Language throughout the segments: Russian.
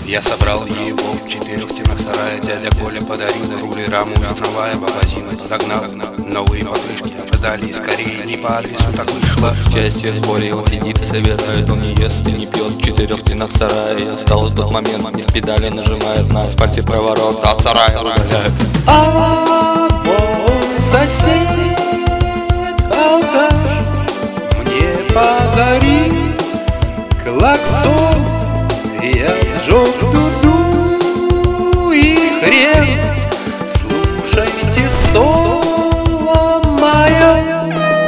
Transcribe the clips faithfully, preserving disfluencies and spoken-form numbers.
Я собрал его в четырех стенах сарая. Дядя Коля подарил рули, раму весновая. Бабазина подогнал новые покрышки. Ожидали скорее, не по адресу так вышло. Счастье в сборе, он сидит и собирает. Он не ест и не пьет в четырех стенах сарая. И осталось тот момент, из педали нажимает на асфальте проворот, от сарая удаляют. А мой сосед алкаш мне подарил клаксон. Я сжег дуду и хрен. Слушайте соло мое.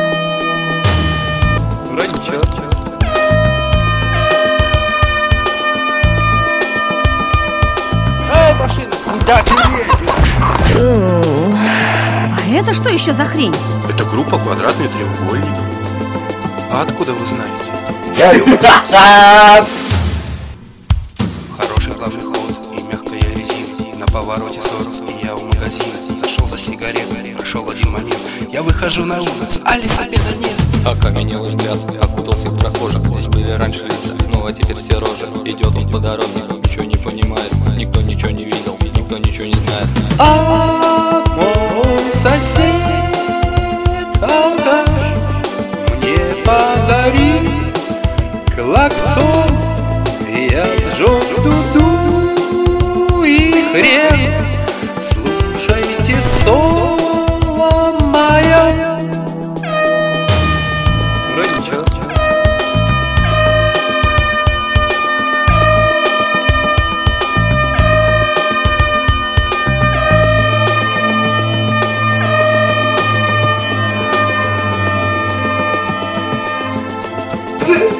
Ранчо. Эй, машина, куда ты едешь? А это что еще за хрень? Это группа «Квадратный треугольник». А откуда вы знаете? Хороший плавный ход и мягкая резина. На повороте сорок, и я у магазина. Зашел за сигаретой, прошел один момент. Я выхожу на улицу, а лесопеда нет. Окаменел взгляд, окутался в прохожих. Здесь были раньше лица, ну а теперь все рожи. Идет он по дороге, ничего не понимает. Никто ничего не видел, никто ничего не знает. А мой сосед алкаш мне подарил клаксон. Я сжег дуду и хрен. Слушайте соло мое. Ранчо. Good.